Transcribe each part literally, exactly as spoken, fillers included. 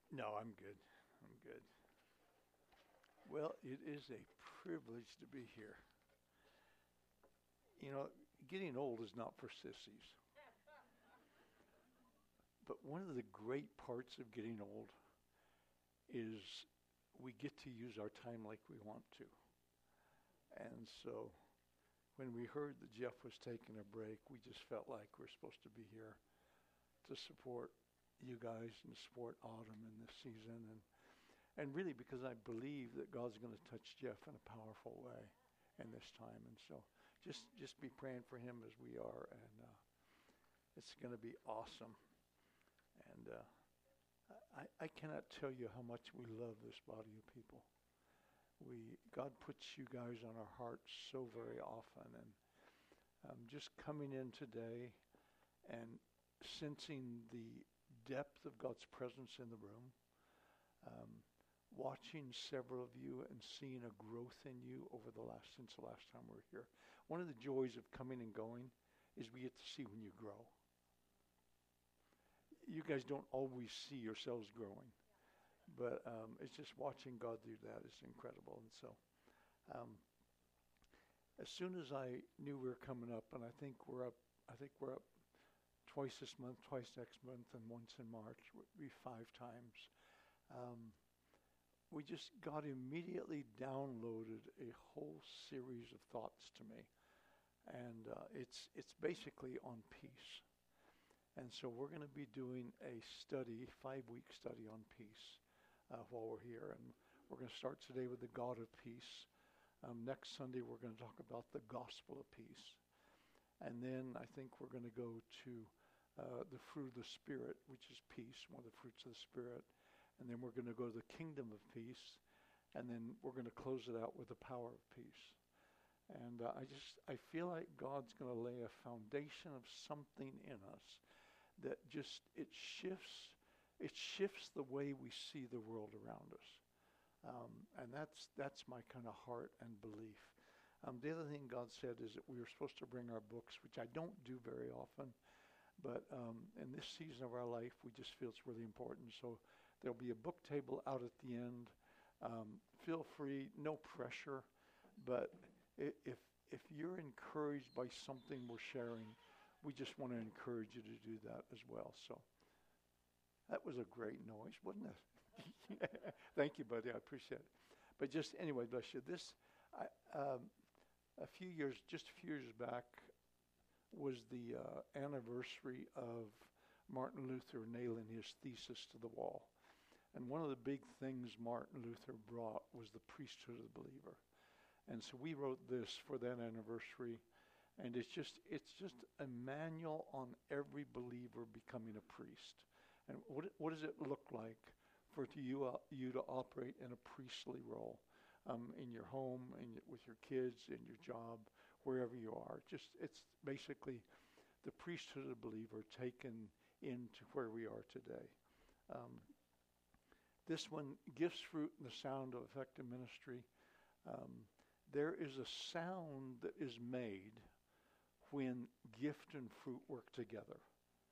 No, I'm good. I'm good. Well, it is a privilege to be here. You know, getting old is not for sissies. But one of the great parts of getting old is we get to use our time like we want to. And so when we heard that Jeff was taking a break, we just felt like we're supposed to be here to support you guys and support Autumn in this season. And, and really because I believe that God's going to touch Jeff in a powerful way in this time. And so just, just be praying for him as we are. And uh, it's going to be awesome. And uh, I, I cannot tell you how much we love this body of people. We God puts you guys on our hearts so very often, and um, just coming in today and sensing the depth of God's presence in the room, um, watching several of you and seeing a growth in you over the last since the last time we were here. One of the joys of coming and going is we get to see when you grow. You guys don't always see yourselves growing, but um, it's just watching God do that is incredible. And so um, as soon as I knew we were coming up, and I think we're up, I think we're up twice this month, twice next month, and once in March, would be five times. Um, we just, God immediately downloaded a whole series of thoughts to me. And uh, it's it's basically on peace. And so we're going to be doing a study, five-week study on peace uh, while we're here. And we're going to start today with the God of peace. Um, next Sunday, we're going to talk about the gospel of peace. And then I think we're going to go to uh, the fruit of the Spirit, which is peace, one of the fruits of the Spirit. And then we're going to go to the kingdom of peace. And then we're going to close it out with the power of peace. And uh, I just, I feel like God's going to lay a foundation of something in us that just, it shifts, it shifts the way we see the world around us. Um, and that's that's my kind of heart and belief. Um, the other thing God said is that we were supposed to bring our books, which I don't do very often. But um, in this season of our life, we just feel it's really important. So there'll be a book table out at the end. Um, feel free, no pressure. But if if you're encouraged by something we're sharing, we just want to encourage you to do that as well. So that was a great noise, wasn't it? Thank you, buddy. I appreciate it. But just anyway, bless you. This, I, um, a few years, just a few years back, was the uh, anniversary of Martin Luther nailing his thesis to the wall. And one of the big things Martin Luther brought was the priesthood of the believer. And so we wrote this for that anniversary. And it's just it's just a manual on every believer becoming a priest. And what what does it look like for to you uh, you to operate in a priestly role um, in your home, in your, with your kids, in your job, wherever you are? Just it's basically the priesthood of the believer taken into where we are today. Um, this one, gifts, fruit, and the sound of effective ministry. Um, there is a sound that is made when gift and fruit work together.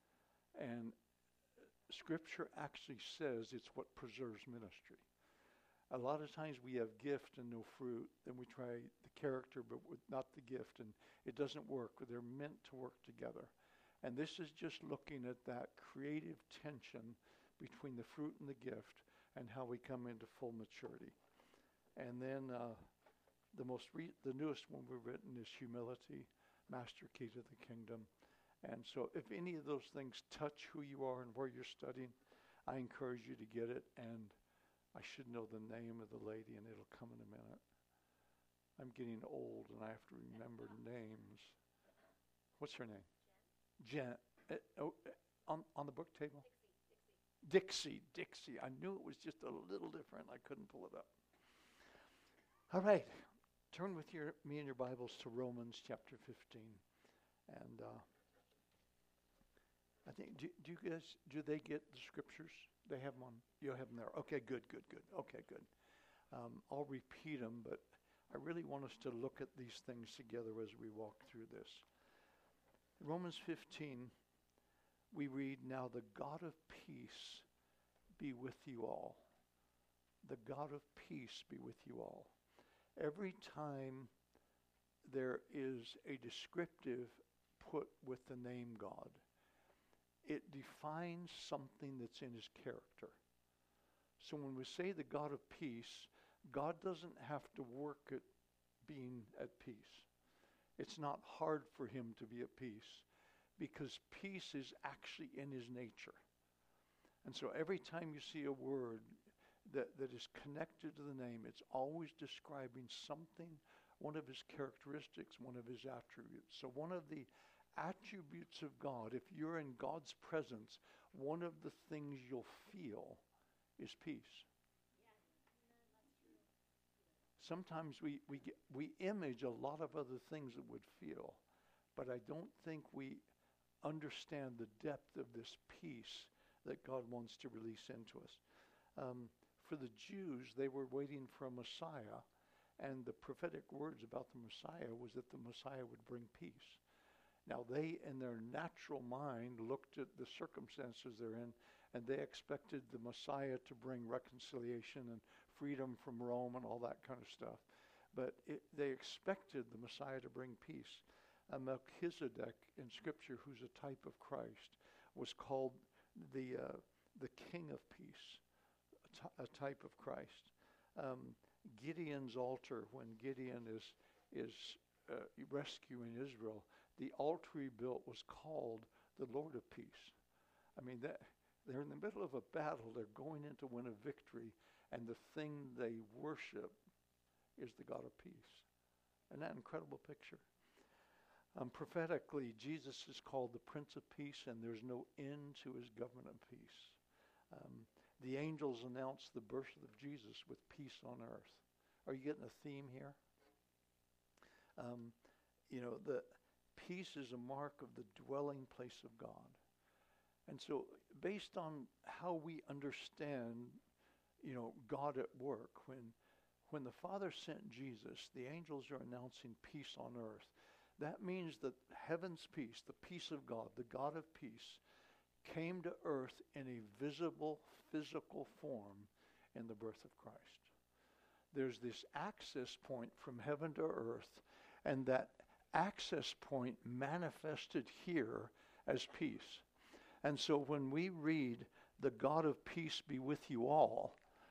And Scripture actually says it's what preserves ministry. A lot of times we have gift and no fruit, then we try the character but with not the gift, and it doesn't work. They're meant to work together. And this is just looking at that creative tension between the fruit and the gift and how we come into full maturity. And then uh, the most re- the newest one we've written is humility, master key to the kingdom. And so if any of those things touch who you are and where you're studying, I encourage you to get it. And I should know the name of the lady, and it'll come in a minute. I'm getting old, and I have to remember names. What's her name? Jen. Jen. Uh, oh, uh, on, on the book table? Dixie. Dixie. Dixie. I knew it was just a little different. I couldn't pull it up. All right. Turn with your me and your Bibles to Romans chapter fifteen. And uh, I think, do, do you guys, do they get the scriptures? They have them on, you have them there. Okay, good, good, good. Okay, good. Um, I'll repeat them, but I really want us to look at these things together as we walk through this. Romans fifteen, we read, now the God of peace be with you all. The God of peace be with you all. Every time there is a descriptive put with the name God, it defines something that's in his character. So when we say the God of peace, God doesn't have to work at being at peace. It's not hard for him to be at peace because peace is actually in his nature. And so every time you see a word that, that is connected to the name, it's always describing something, one of his characteristics, one of his attributes. So one of the attributes of God, if you're in God's presence, one of the things you'll feel is peace. Sometimes we, we, get, we image a lot of other things that would feel, but I don't think we understand the depth of this peace that God wants to release into us. Um, for the Jews, they were waiting for a Messiah, and the prophetic words about the Messiah was that the Messiah would bring peace. Now, they, in their natural mind, looked at the circumstances they're in, and they expected the Messiah to bring reconciliation and freedom from Rome and all that kind of stuff. But it, they expected the Messiah to bring peace. Uh, Melchizedek in Scripture, who's a type of Christ, was called the uh, the King of Peace, a, t- a type of Christ. Um, Gideon's altar, when Gideon is is uh, rescuing Israel, the altar he built was called the Lord of Peace. I mean, that they're in the middle of a battle. They're going in to win a victory, and the thing they worship is the God of peace. Isn't that an incredible picture? Um, prophetically, Jesus is called the Prince of Peace, and there's no end to his government of peace. Um, the angels announced the birth of Jesus with peace on earth. Are you getting a theme here? Um, you know, the peace is a mark of the dwelling place of God. And so based on how we understand, you know, God at work, when when the Father sent Jesus, the angels are announcing peace on earth. That means that heaven's peace, the peace of God, the God of peace, came to earth in a visible, physical form in the birth of Christ. There's this access point from heaven to earth, and that access point manifested here as peace. And so when we read, the God of peace be with you all,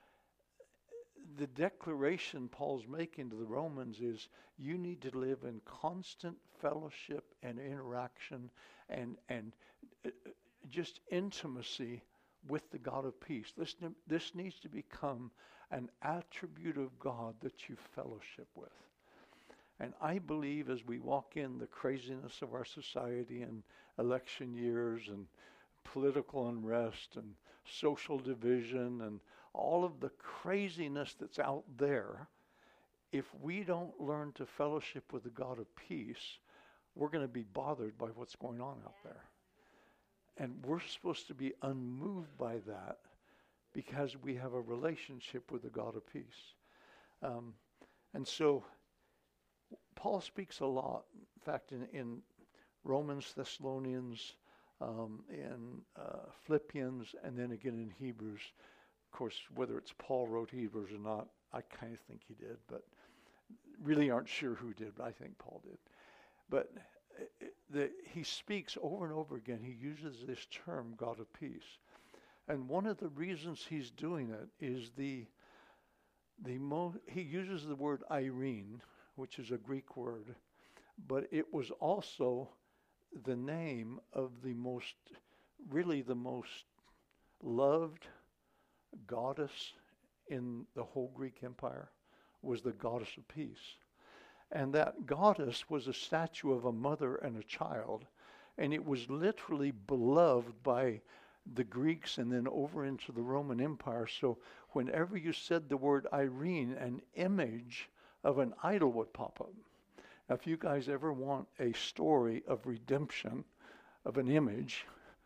the declaration Paul's making to the Romans is you need to live in constant fellowship and interaction and and uh, just intimacy with the God of peace. This, this needs to become an attribute of God that you fellowship with. And I believe as we walk in the craziness of our society and election years and political unrest and social division and all of the craziness that's out there, if we don't learn to fellowship with the God of peace, we're going to be bothered by what's going on out there. And we're supposed to be unmoved by that because we have a relationship with the God of peace. Um, and so Paul speaks a lot, in fact, in, in Romans, Thessalonians, um, in uh, Philippians, and then again in Hebrews. Of course, whether it's Paul wrote Hebrews or not, I kind of think he did, but really aren't sure who did, but I think Paul did. But the, he speaks over and over again. He uses this term, God of peace. And one of the reasons he's doing it is the, the mo- he uses the word Irene, which is a Greek word, but it was also the name of the most, really the most loved goddess in the whole Greek Empire, was the goddess of peace. And that goddess was a statue of a mother and a child, and it was literally beloved by the Greeks and then over into the Roman Empire. So whenever you said the word Irene, an image of an idol would pop up. Now, if you guys ever want a story of redemption of an image,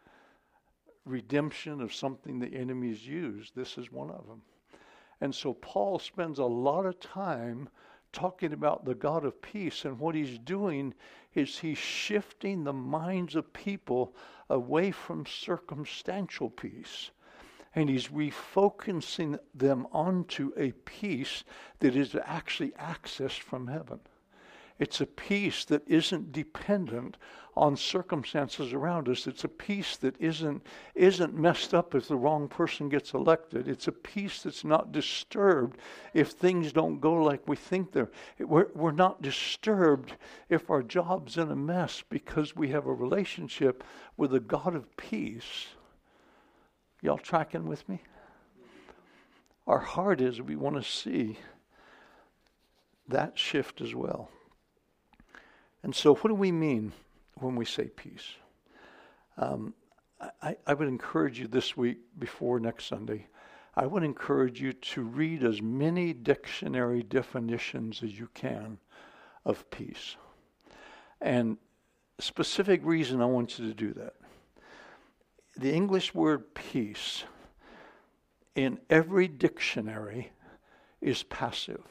redemption of something the enemies used, this is one of them. And so Paul spends a lot of time talking about the God of peace, and what he's doing is he's shifting the minds of people away from circumstantial peace And he's refocusing them onto a peace that is actually accessed from heaven. It's a peace that isn't dependent on circumstances around us. It's a peace that isn't isn't messed up if the wrong person gets elected. It's a peace that's not disturbed if things don't go like we think they're. We're, we're not disturbed if our job's in a mess because we have a relationship with a God of peace. Y'all tracking with me? Our heart is we want to see that shift as well. And so what do we mean when we say peace? Um, I, I would encourage you this week before next Sunday, I would encourage you to read as many dictionary definitions as you can of peace. And specific reason I want you to do that. The English word peace in every dictionary is passive.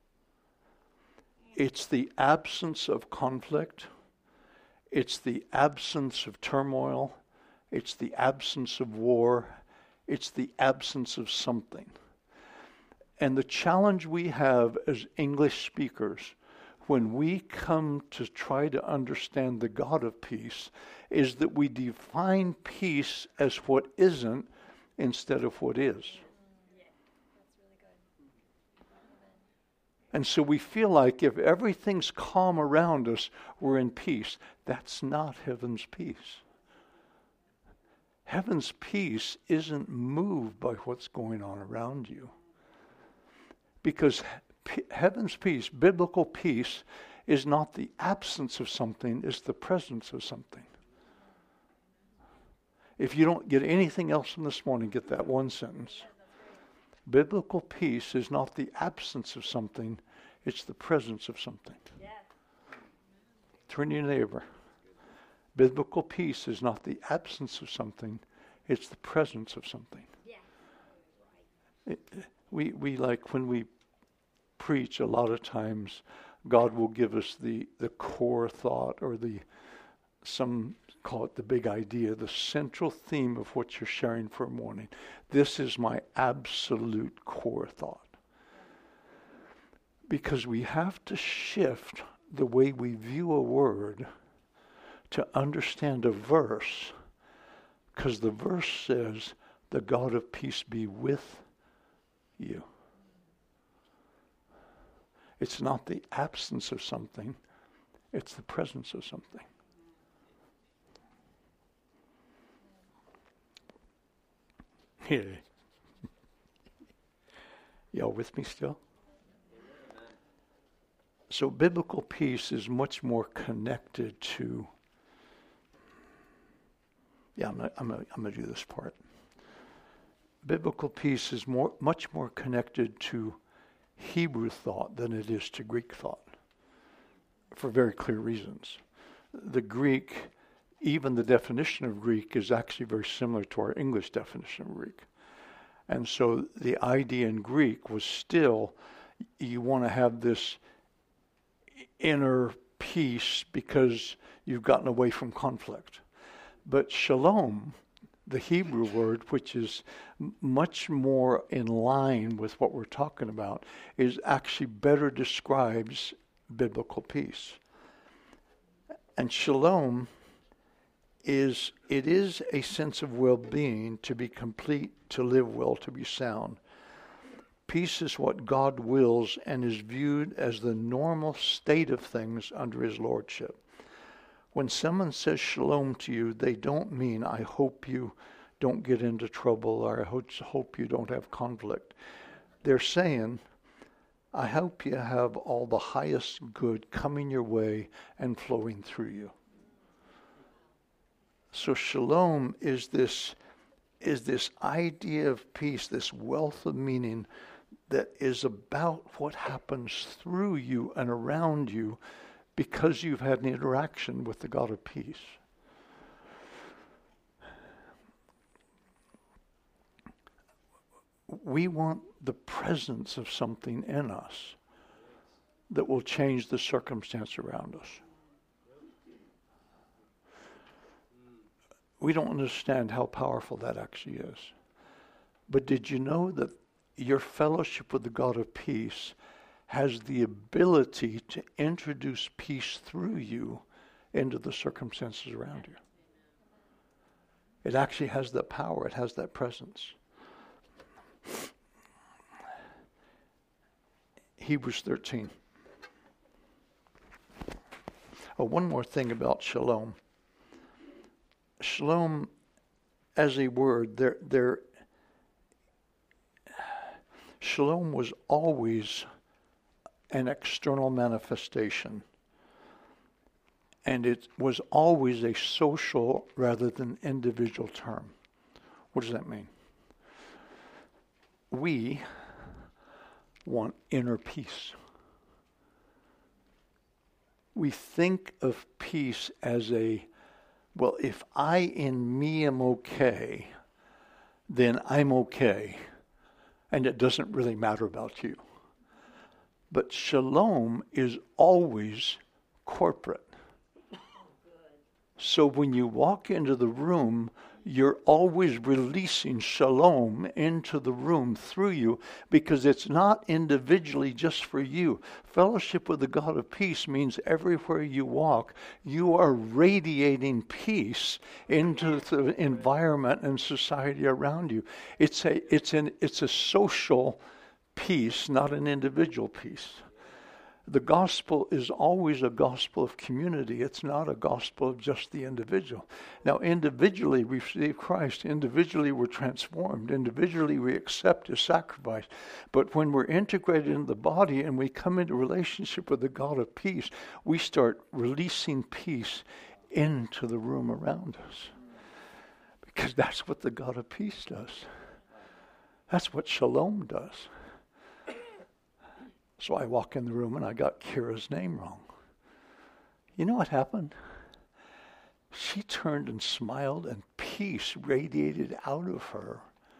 It's the absence of conflict. It's the absence of turmoil. It's the absence of war. It's the absence of something. And the challenge we have as English speakers when we come to try to understand the God of peace is that we define peace as what isn't instead of what is. And so we feel like if everything's calm around us, we're in peace. That's not heaven's peace. Heaven's peace isn't moved by what's going on around you. Because p- heaven's peace, biblical peace, is not the absence of something, it's the presence of something. If you don't get anything else from this morning, get that one sentence. Biblical peace is not the absence of something, it's the presence of something. Yeah. Turn to your neighbor. Biblical peace is not the absence of something, it's the presence of something. Yeah. It, we, we like when we preach, a lot of times God will give us the, the core thought or the, some call it the big idea, the central theme of what you're sharing for a morning. This is my absolute core thought. Because we have to shift the way we view a word to understand a verse. Because the verse says, the God of peace be with you. It's not the absence of something, it's the presence of something. Yeah. Y'all with me still? So biblical peace is much more connected to, yeah, I'm gonna, I'm gonna, I'm gonna do this part. Biblical peace is more, much more connected to Hebrew thought than it is to Greek thought, for very clear reasons. The Greek, even the definition of Greek is actually very similar to our English definition of Greek. And so the idea in Greek was still, you want to have this inner peace because you've gotten away from conflict. But shalom, the Hebrew word, which is much more in line with what we're talking about, is actually better describes biblical peace. And shalom is, it is a sense of well-being, to be complete, to live well, to be sound. Peace is what God wills and is viewed as the normal state of things under his lordship. When someone says shalom to you, they don't mean, I hope you don't get into trouble, or I hope you don't have conflict. They're saying, I hope you have all the highest good coming your way and flowing through you. So shalom is this, is this idea of peace, this wealth of meaning that is about what happens through you and around you because you've had an interaction with the God of peace. We want the presence of something in us that will change the circumstance around us. We don't understand how powerful that actually is. But did you know that your fellowship with the God of peace has the ability to introduce peace through you into the circumstances around you? It actually has that power. It has that presence. Hebrews thirteen. Oh, one more thing about shalom. Shalom, as a word, there, there. Shalom was always an external manifestation, and it was always a social rather than individual term. What does that mean? We want inner peace. We think of peace as a, well, if I in me am okay, then I'm okay, and it doesn't really matter about you. But shalom is always corporate. So when you walk into the room, you're always releasing shalom into the room through you, because it's not individually just for you. Fellowship with the God of peace means everywhere you walk, you are radiating peace into the environment and society around you. It's a, it's an, it's a social peace, not an individual peace. The gospel is always a gospel of community. It's not a gospel of just the individual. Now, individually, we receive Christ. Individually, we're transformed. Individually, we accept His sacrifice. But when we're integrated in the body and we come into relationship with the God of peace, we start releasing peace into the room around us. Because that's what the God of peace does. That's what shalom does. So I walk in the room and I got Kira's name wrong. You know what happened? She turned and smiled, and peace radiated out of her.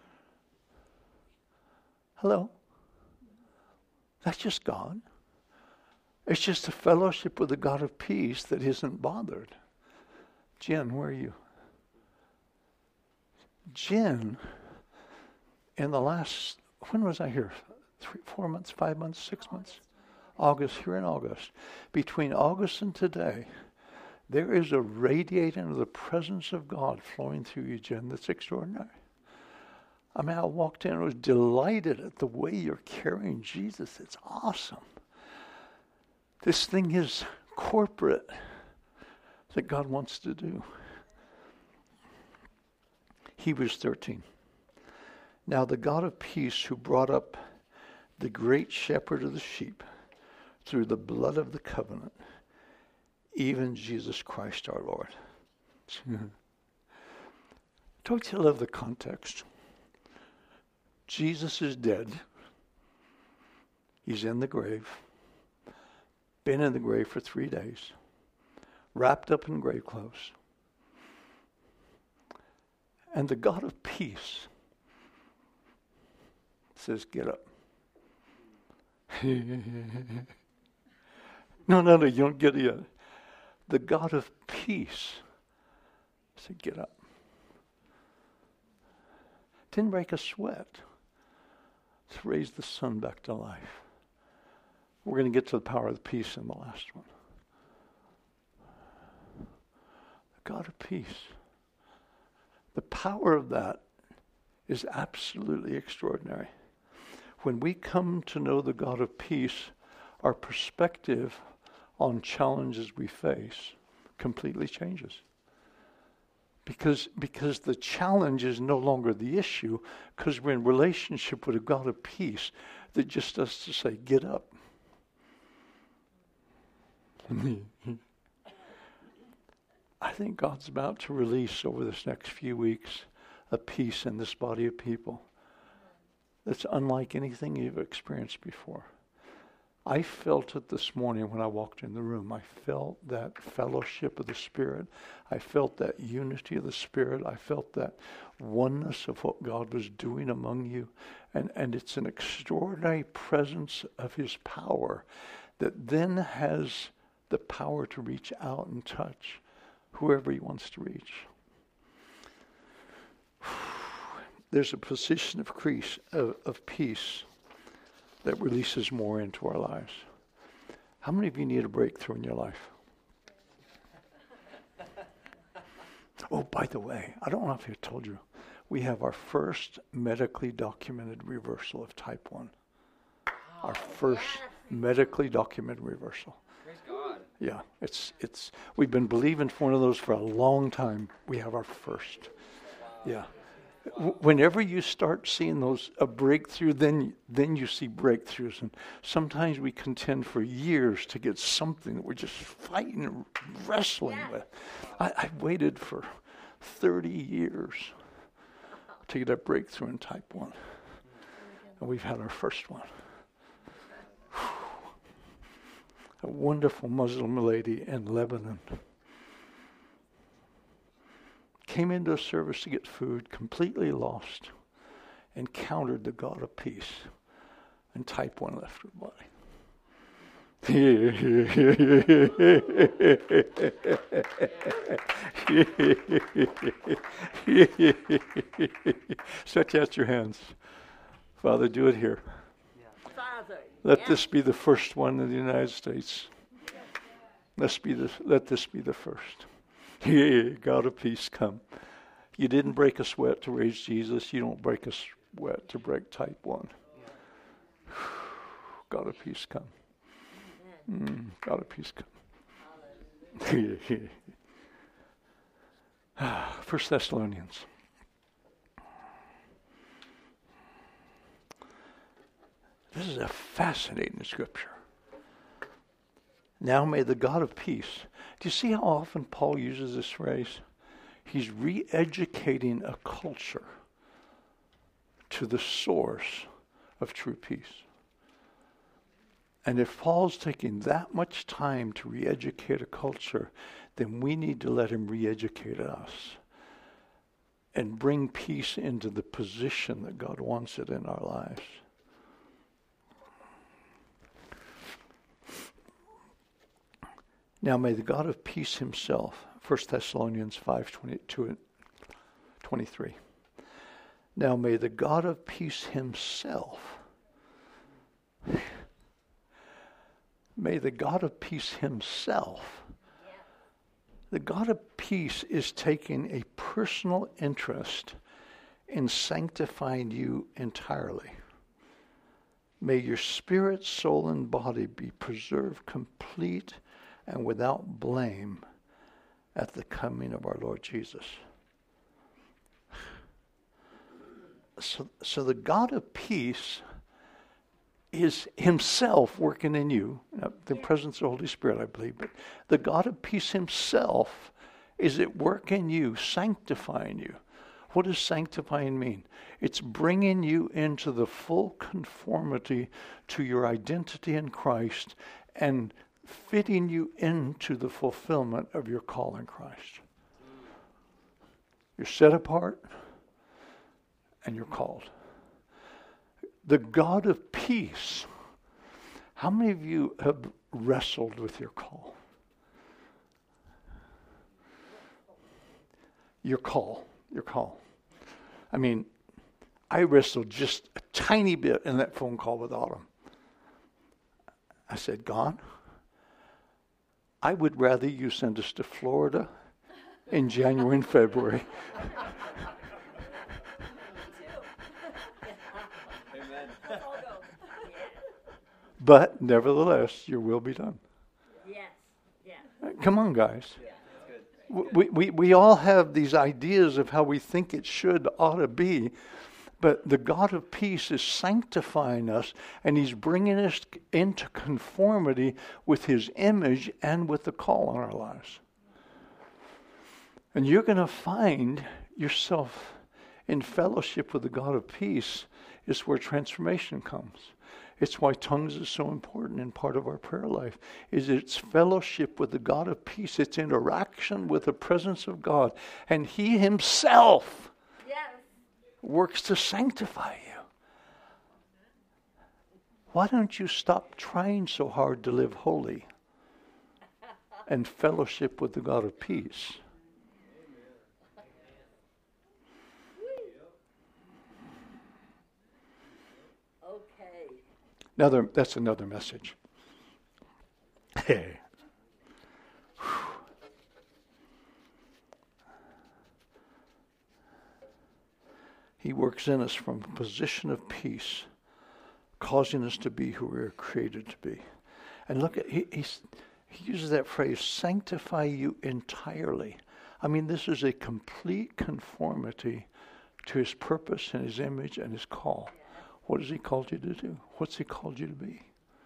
Hello? That's just God. It's just a fellowship with the God of peace that isn't bothered. Jen, where are you? Jen, in the last, when was I here? Three, four months, five months, six months? August, here in August. Between August and today, there is a radiating of the presence of God flowing through you, Jen, that's extraordinary. I mean, I walked in and was delighted at the way you're carrying Jesus. It's awesome. This thing is corporate that God wants to do. Hebrews thirteen. Now the God of peace, who brought up the great shepherd of the sheep through the blood of the covenant, even Jesus Christ our Lord. Don't you love the context? Jesus is dead. He's in the grave. Been in the grave for three days. Wrapped up in grave clothes. And the God of peace says, get up. no, no, no, you don't get it yet. The God of peace said, get up. Didn't break a sweat to raise the son back to life. We're going to get to the power of the peace in the last one. The God of peace. The power of that is absolutely extraordinary. When we come to know the God of peace, our perspective on challenges we face completely changes. Because, because the challenge is no longer the issue, because we're in relationship with a God of peace that just does to say, get up. I think God's about to release over this next few weeks a peace in this body of people that's unlike anything you've experienced before. I felt it this morning when I walked in the room. I felt that fellowship of the Spirit. I felt that unity of the Spirit. I felt that oneness of what God was doing among you. And, and it's an extraordinary presence of His power that then has the power to reach out and touch whoever He wants to reach. there's a position of, crease, of, of peace that releases more into our lives. How many of you need a breakthrough in your life? Oh, by the way, I don't know if I told you, we have our first medically documented reversal of type one. Our first medically documented reversal. Praise God. Yeah, it's it's. We've been believing for one of those for a long time. We have our first. Yeah. W- Whenever you start seeing those a breakthrough, then then you see breakthroughs, and sometimes we contend for years to get something that we're just fighting and wrestling with. I, I waited for thirty years to get a breakthrough in type one, and we've had our first one. A wonderful Muslim lady in Lebanon came into a service to get food, completely lost, encountered the God of peace, and type one left her body. Stretch out your hands. Father, do it here. Father. Let yes. this be the first one in the United States. Let's be the, let this be the first. God of peace, come. You didn't break a sweat to raise Jesus. You don't break a sweat to break type one. God of peace, come. Mm, God of peace, come. First Thessalonians. This is a fascinating scripture. Now may the God of peace. Do you see how often Paul uses this phrase? He's re-educating a culture to the source of true peace. And if Paul's taking that much time to re-educate a culture, then we need to let him re-educate us and bring peace into the position that God wants it in our lives. Now may the God of peace himself, First Thessalonians five, twenty-two and twenty-three. Now may the God of peace himself, may the God of peace himself, the God of peace is taking a personal interest in sanctifying you entirely. May your spirit, soul, and body be preserved complete and without blame at the coming of our Lord Jesus. So, so the God of peace is himself working in you, now, the presence of the Holy Spirit, I believe, but the God of peace himself is at work in you, sanctifying you. What does sanctifying mean? It's bringing you into the full conformity to your identity in Christ and fitting you into the fulfillment of your call in Christ. You're set apart and you're called. The God of peace. How many of you have wrestled with your call? Your call. Your call. I mean, I wrestled just a tiny bit in that phone call with Autumn. I said, God, I would rather you send us to Florida in January and February. But nevertheless, your will be done. Yes. Yeah. Come on, guys. We, we, we all have these ideas of how we think it should, ought to be. But the God of peace is sanctifying us, and he's bringing us into conformity with his image and with the call on our lives. And you're going to find yourself in fellowship with the God of peace is where transformation comes. It's why tongues is so important in part of our prayer life, is it's fellowship with the God of peace. It's interaction with the presence of God. And he himself works to sanctify you. Why don't you stop trying so hard to live holy and fellowship with the God of peace? Okay. Another, that's another message. Hey. He works in us from a position of peace, causing us to be who we are created to be. And look at, he, he's, he uses that phrase, sanctify you entirely. I mean, this is a complete conformity to his purpose and his image and his call. What has he called you to do? What's he called you to be?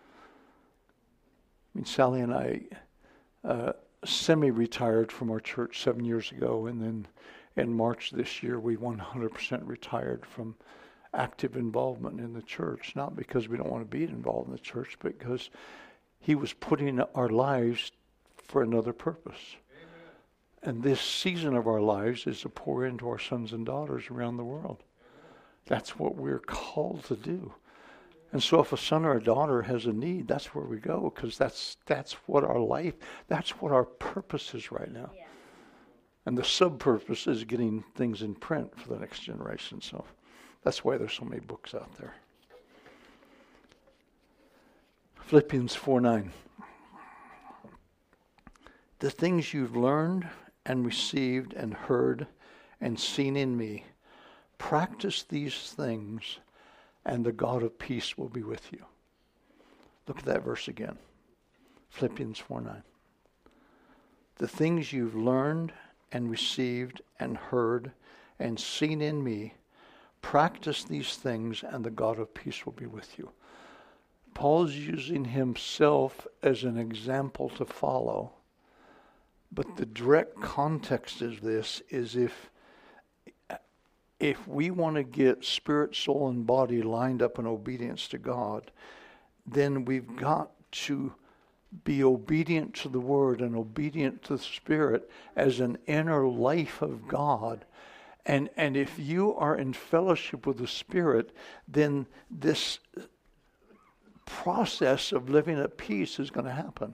I mean, Sally and I uh, semi-retired from our church seven years ago, and then in March this year, we one hundred percent retired from active involvement in the church, not because we don't want to be involved in the church, but because he was putting our lives for another purpose. Amen. And this season of our lives is to pour into our sons and daughters around the world. That's what we're called to do. And so if a son or a daughter has a need, that's where we go, because that's that's what our life, that's what our purpose is right now. Yeah. And the sub-purpose is getting things in print for the next generation. So that's why there's so many books out there. Philippians four nine. The things you've learned and received and heard and seen in me, practice these things, and the God of peace will be with you. Look at that verse again. Philippians four nine. The things you've learned and received and heard and seen in me, practice these things, and the God of peace will be with you. Paul's using himself as an example to follow, but the direct context of this is if if we want to get spirit, soul, and body lined up in obedience to God, then we've got to be obedient to the Word and obedient to the Spirit as an inner life of God. And, and if you are in fellowship with the Spirit, then this process of living at peace is going to happen.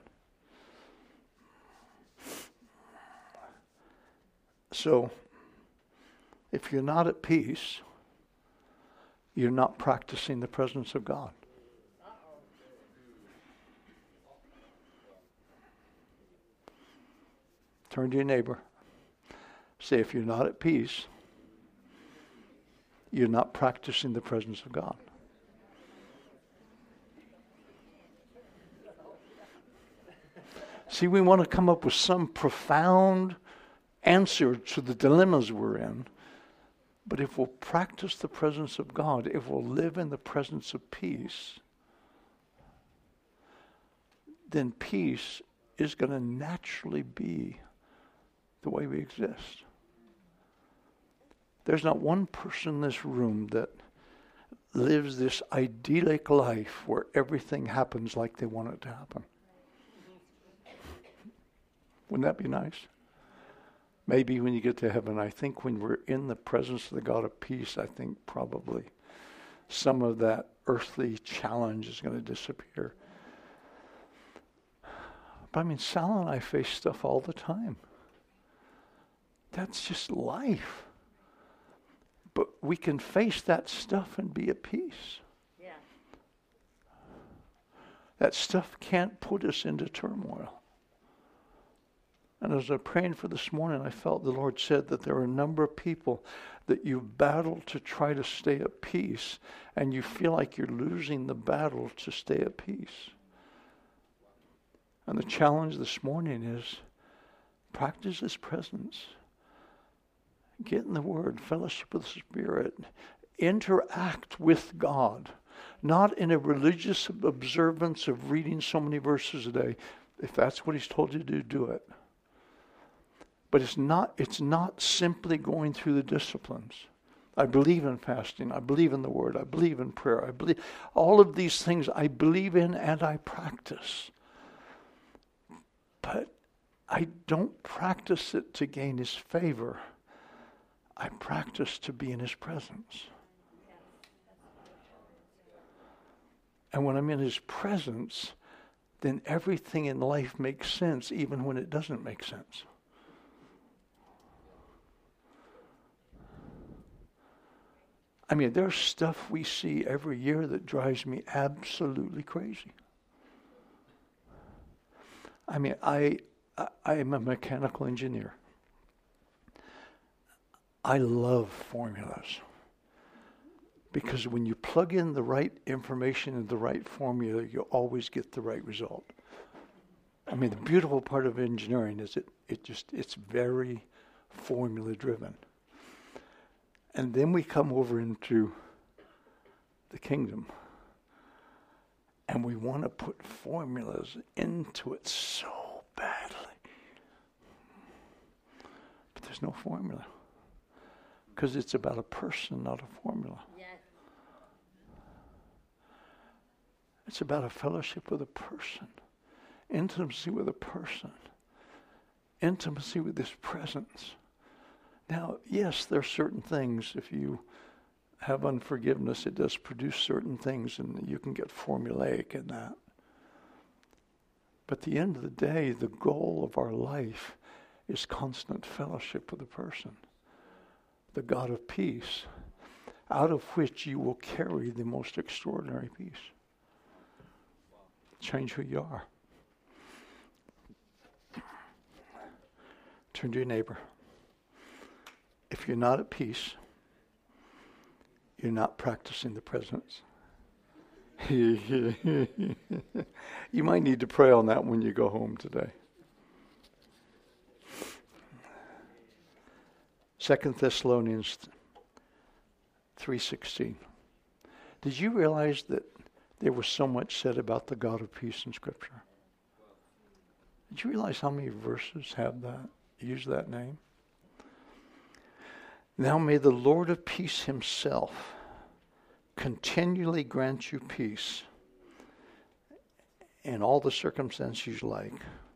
So, if you're not at peace, you're not practicing the presence of God. Turn to your neighbor. Say, if you're not at peace, you're not practicing the presence of God. See, we want to come up with some profound answer to the dilemmas we're in. But if we'll practice the presence of God, if we'll live in the presence of peace, then peace is going to naturally be the way we exist. There's not one person in this room that lives this idyllic life where everything happens like they want it to happen. Wouldn't that be nice? Maybe when you get to heaven, I think when we're in the presence of the God of peace, I think probably some of that earthly challenge is going to disappear. But I mean, Sal and I face stuff all the time. That's just life. But we can face that stuff and be at peace. Yeah. That stuff can't put us into turmoil. And as I was praying for this morning, I felt the Lord said that there are a number of people that you battle to try to stay at peace, and you feel like you're losing the battle to stay at peace. And the challenge this morning is practice His presence. Get in the Word, fellowship with the Spirit, interact with God, not in a religious observance of reading so many verses a day. If that's what He's told you to do, do it. But it's not, it's not simply going through the disciplines. I believe in fasting. I believe in the Word. I believe in prayer. I believe all of these things I believe in and I practice. But I don't practice it to gain His favor. I practice to be in His presence. And when I'm in His presence, then everything in life makes sense, even when it doesn't make sense. I mean, there's stuff we see every year that drives me absolutely crazy. I mean, I, I, I am a mechanical engineer. I love formulas. Because when you plug in the right information in the right formula, you always get the right result. I mean, the beautiful part of engineering is it, it just, it's very formula driven. And then we come over into the kingdom. And we want to put formulas into it so badly. But there's no formula. Because it's about a person, not a formula. Yes. It's about a fellowship with a person. Intimacy with a person. Intimacy with His presence. Now, yes, there are certain things. If you have unforgiveness, it does produce certain things, and you can get formulaic in that. But at the end of the day, the goal of our life is constant fellowship with a person. The God of peace, out of which you will carry the most extraordinary peace. Change who you are. Turn to your neighbor. If you're not at peace, you're not practicing the presence. You might need to pray on that when you go home today. Second Thessalonians three sixteen. Did you realize that there was so much said about the God of peace in Scripture? Did you realize how many verses have that, use that name? Now may the Lord of peace Himself continually grant you peace in all the circumstances you like.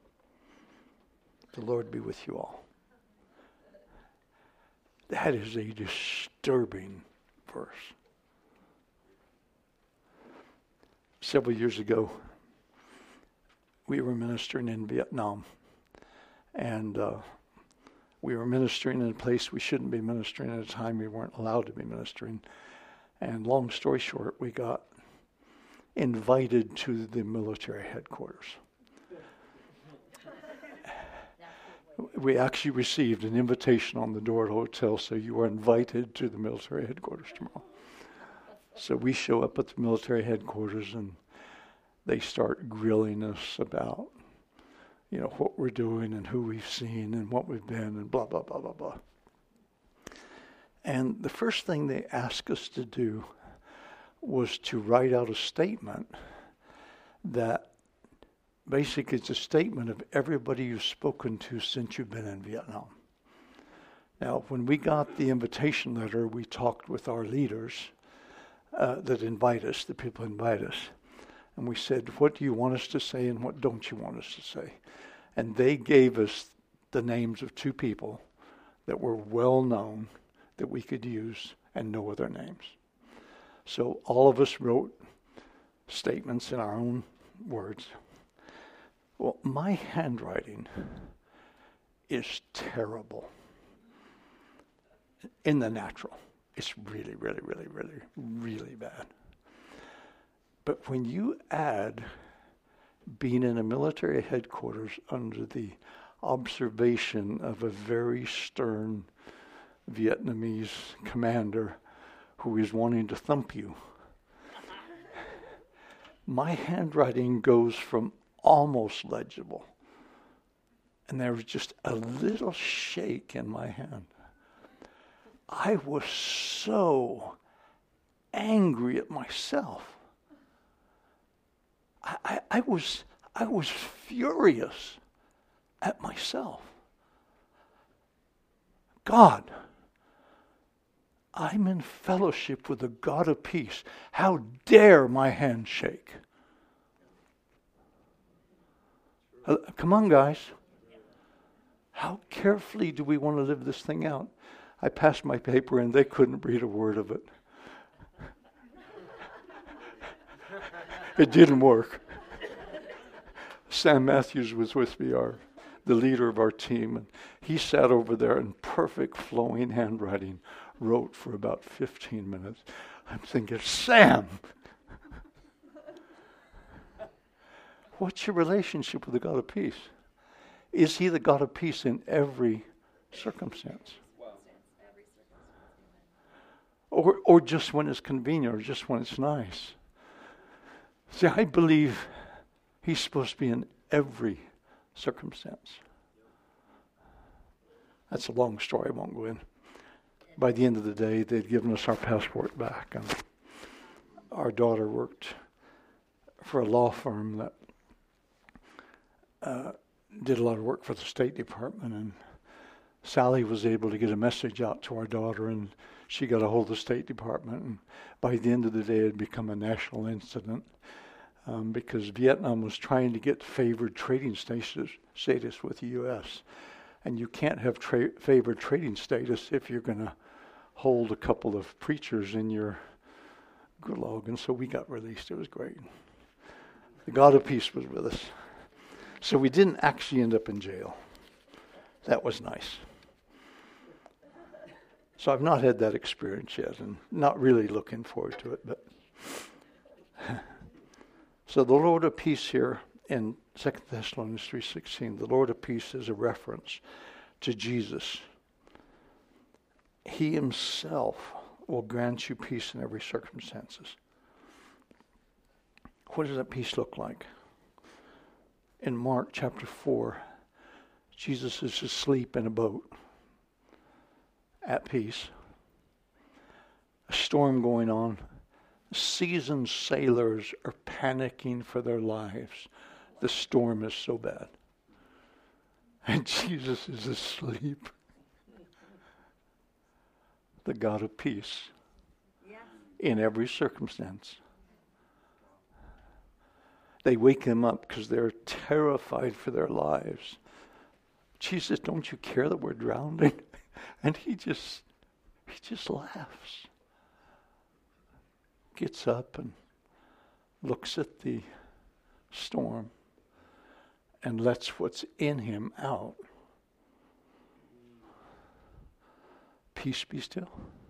The Lord be with you all. That is a disturbing verse. Several years ago, we were ministering in Vietnam, and uh, we were ministering in a place we shouldn't be ministering at a time we weren't allowed to be ministering. And long story short, we got invited to the military headquarters. We actually received an invitation on the door of the hotel, so you are invited to the military headquarters tomorrow. So we show up at the military headquarters, and they start grilling us about, you know, what we're doing and who we've seen and what we've been and blah, blah, blah, blah, blah. And the first thing they asked us to do was to write out a statement that basically it's a statement of everybody you've spoken to since you've been in Vietnam. Now, when we got the invitation letter, we talked with our leaders uh, that invite us, the people who invite us. And we said, what do you want us to say and what don't you want us to say? And they gave us the names of two people that were well known that we could use and no other names. So all of us wrote statements in our own words. Well, my handwriting is terrible in the natural. It's really, really, really, really, really bad. But when you add being in a military headquarters under the observation of a very stern Vietnamese commander who is wanting to thump you, my handwriting goes from almost legible, and there was just a little shake in my hand. I was so angry at myself. I, I, I was I was furious at myself. God, I'm in fellowship with the God of peace. How dare my hand shake? Uh, come on, guys. How carefully do we want to live this thing out? I passed my paper and they couldn't read a word of it. It didn't work. Sam Matthews was with me, our, the leader of our team, and he sat over there in perfect flowing handwriting, wrote for about fifteen minutes. I'm thinking, Sam, what's your relationship with the God of peace? Is he the God of peace in every circumstance? Or, or just when it's convenient, or just when it's nice? See, I believe he's supposed to be in every circumstance. That's a long story, I won't go in. By the end of the day, they'd given us our passport back, and our daughter worked for a law firm that uh, did a lot of work for the State Department, and Sally was able to get a message out to our daughter, and she got a hold of the State Department, and by the end of the day, it had become a national incident um, because Vietnam was trying to get favored trading status, status with the U S, and you can't have tra- favored trading status if you're going to hold a couple of preachers in your gulag, and so we got released. It was great. The God of peace was with us. So we didn't actually end up in jail. That was nice. So I've not had that experience yet, and not really looking forward to it. But so the Lord of peace here in Second Thessalonians three sixteen, the Lord of peace is a reference to Jesus. He himself will grant you peace in every circumstances. What does that peace look like? In Mark chapter four, Jesus is asleep in a boat at peace. A storm going on. Seasoned sailors are panicking for their lives. The storm is so bad. And Jesus is asleep. The God of peace. Yeah. In every circumstance. They wake him up because they're terrified for their lives. Jesus, don't you care that we're drowning? And he just, he just laughs. Gets up and looks at the storm and lets what's in him out. Peace be still.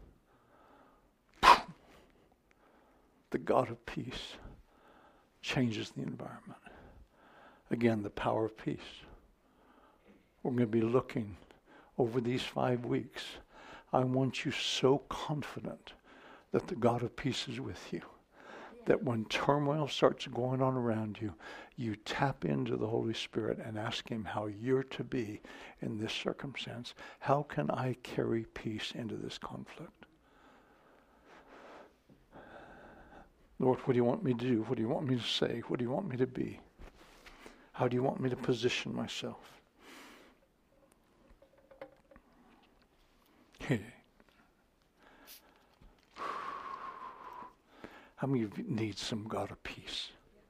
The God of peace changes the environment. Again, the power of peace. We're going to be looking over these five weeks. I want you so confident that the God of peace is with you, that when turmoil starts going on around you, you tap into the Holy Spirit and ask him how you're to be in this circumstance. How can I carry peace into this conflict? Lord, what do you want me to do? What do you want me to say? What do you want me to be? How do you want me to position myself? Hey. How many of you need some God of peace?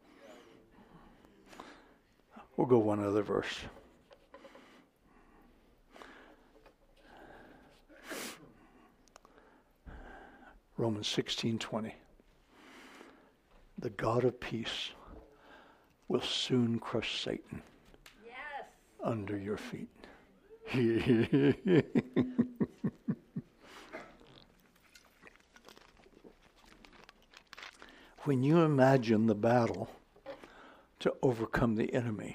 We'll go one other verse. Romans sixteen twenty. The God of peace will soon crush Satan yes. under your feet. When you imagine the battle to overcome the enemy,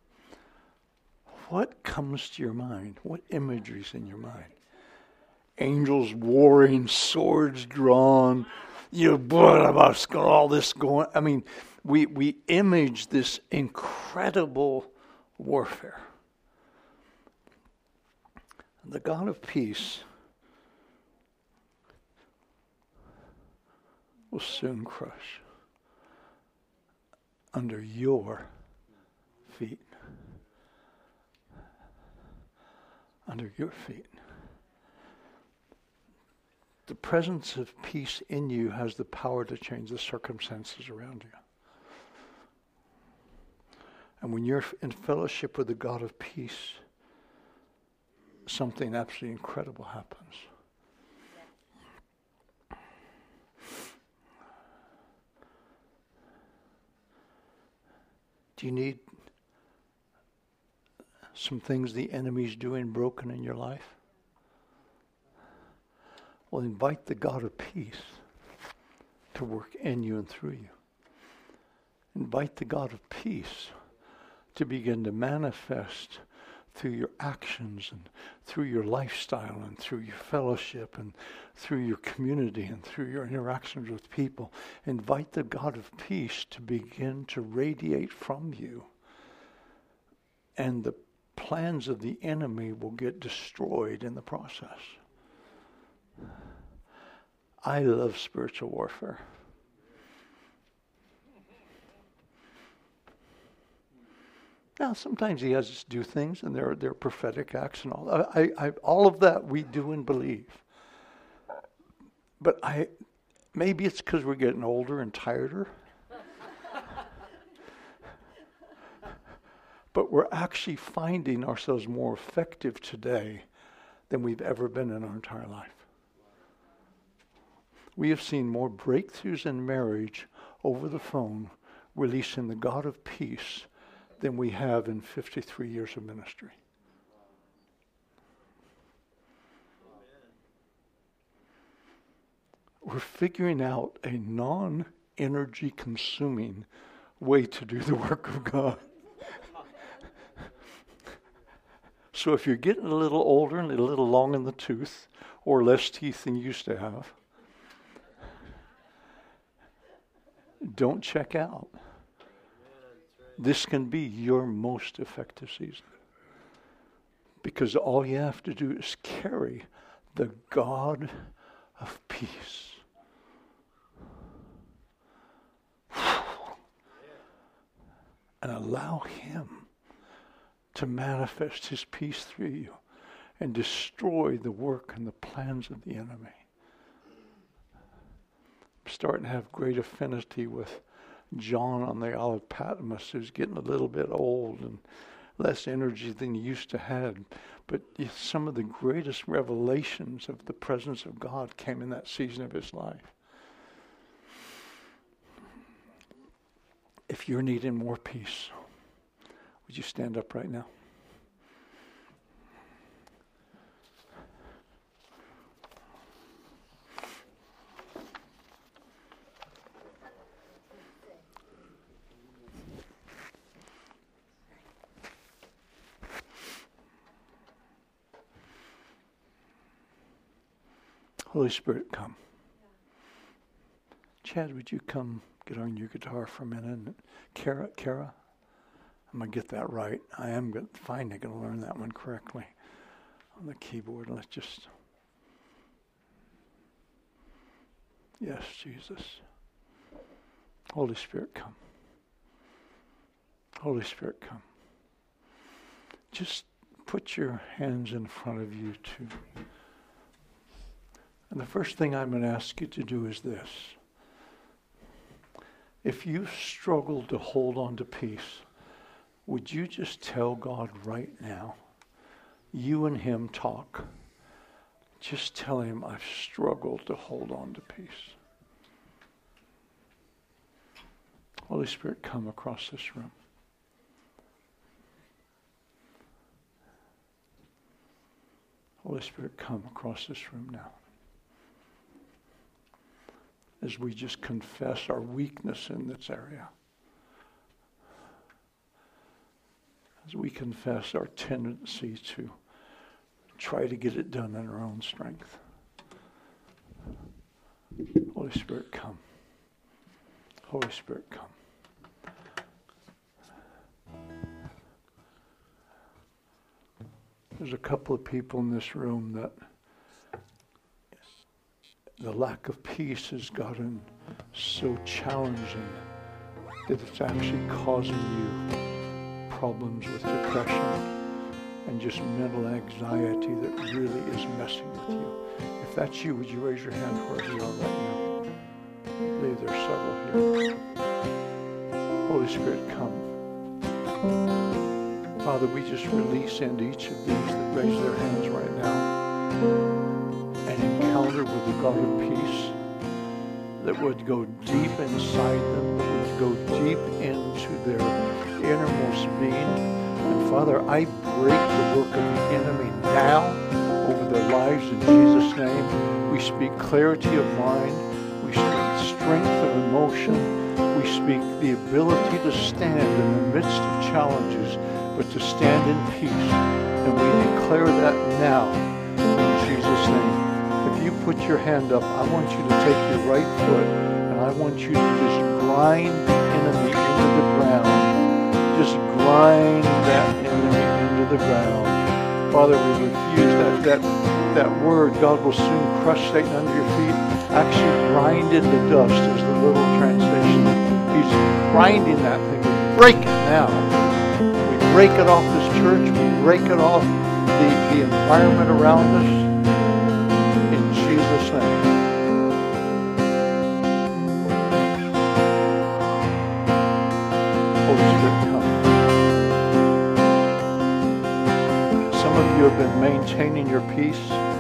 what comes to your mind? What imagery is in your mind? Angels warring, swords drawn, you know, all this going. I mean, we we image this incredible warfare. The God of peace will soon crush under your feet. Under your feet. The presence of peace in you has the power to change the circumstances around you. And when you're in fellowship with the God of peace, something absolutely incredible happens. Do you need some things the enemy's doing broken in your life? Well, invite the God of peace to work in you and through you. Invite the God of peace to begin to manifest through your actions and through your lifestyle and through your fellowship and through your community and through your interactions with people. Invite the God of peace to begin to radiate from you. And the plans of the enemy will get destroyed in the process. I love spiritual warfare. Now, sometimes he has us do things, and they're, they're prophetic acts and all. I, I, all of that we do and believe. But I, maybe it's because we're getting older and tireder. But we're actually finding ourselves more effective today than we've ever been in our entire life. We have seen more breakthroughs in marriage over the phone, releasing the God of peace, than we have in fifty-three years of ministry. We're figuring out a non-energy consuming way to do the work of God. So if you're getting a little older and a little long in the tooth, or less teeth than you used to have, don't check out. This can be your most effective season. Because all you have to do is carry the God of peace. And allow Him to manifest His peace through you and destroy the work and the plans of the enemy. I'm starting to have great affinity with John on the Isle of Patmos, who's getting a little bit old and less energy than he used to have. But some of the greatest revelations of the presence of God came in that season of his life. If you're needing more peace, would you stand up right now? Holy Spirit, come. Chad, would you come get on your guitar for a minute? And Kara, Kara, I'm going to get that right. I am gonna, finally going to learn that one correctly on the keyboard. Let's just... Yes, Jesus. Holy Spirit, come. Holy Spirit, come. Just put your hands in front of you too. And the first thing I'm going to ask you to do is this. If you struggle to hold on to peace, would you just tell God right now, you and Him talk. Just tell Him, I've struggled to hold on to peace. Holy Spirit, come across this room. Holy Spirit, come across this room now. As we just confess our weakness in this area. As we confess our tendency to try to get it done in our own strength. Holy Spirit, come. Holy Spirit, come. There's a couple of people in this room that the lack of peace has gotten so challenging that it's actually causing you problems with depression and just mental anxiety that really is messing with you. If that's you, would you raise your hand wherever you are right now? I believe there's several here. Holy Spirit, come. Father, we just release into each of these that raise their hands right now an encounter with the God of peace that would go deep inside them, that would go deep into their innermost being. And Father, I break the work of the enemy now over their lives in Jesus' name. We speak clarity of mind. We speak strength of emotion. We speak the ability to stand in the midst of challenges, but to stand in peace. And we declare that now in Jesus' name. If you put your hand up, I want you to take your right foot and I want you to just grind the enemy into the ground. Just grind that enemy into the ground. Father, we refuse that, that, that word, God will soon crush Satan under your feet. Actually grind into dust is the little translation. He's grinding that thing. We break it now. We break it off this church. We break it off the, the environment around us. In Jesus' name. Holy Spirit, come. Some of you have been maintaining your peace,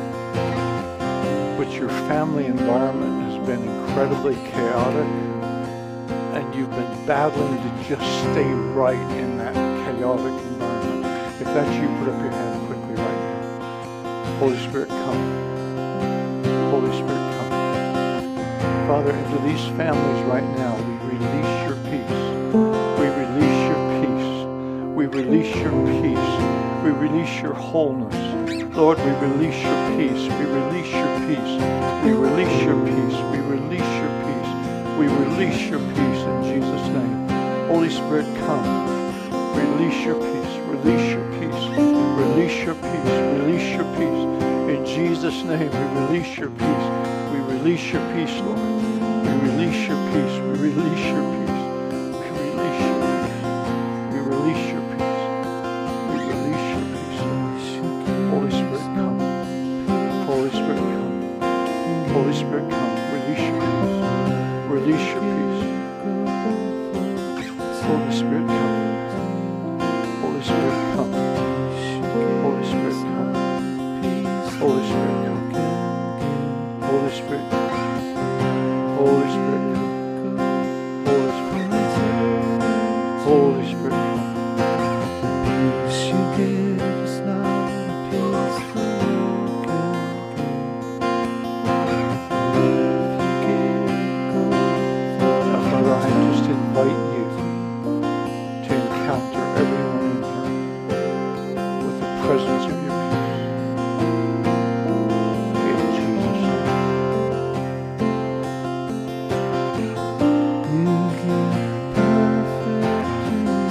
but your family environment has been incredibly chaotic, and you've been battling to just stay right in that chaotic environment. If that's you, put up your hand quickly right now. Holy Spirit, come. Holy Spirit, come. Father, into these families right now, we release your peace. We release your peace. We release your peace. We release your wholeness. Lord, we release your peace. We release your peace. We release your peace. We release your peace. We release your peace in Jesus' name. Holy Spirit, come. Release your peace. Release your peace. Release your peace. Release your peace. In Jesus' name, we release your peace. We release your peace, Lord. We release your peace. We release your peace. We release your peace. We release your peace. We release your peace, Lord. Holy Spirit, come. Holy Spirit, come. Holy Spirit, come. Release your peace. Release your peace. Holy Spirit, come. Holy Spirit, come. Holy Spirit, come. Holy Spirit, come. Holy Spirit, come. Holy Spirit, come. Holy Spirit, come. Holy Spirit, come. Peace you give is not peace broken. Now, Father, I just invite you to encounter everyone in here with the presence of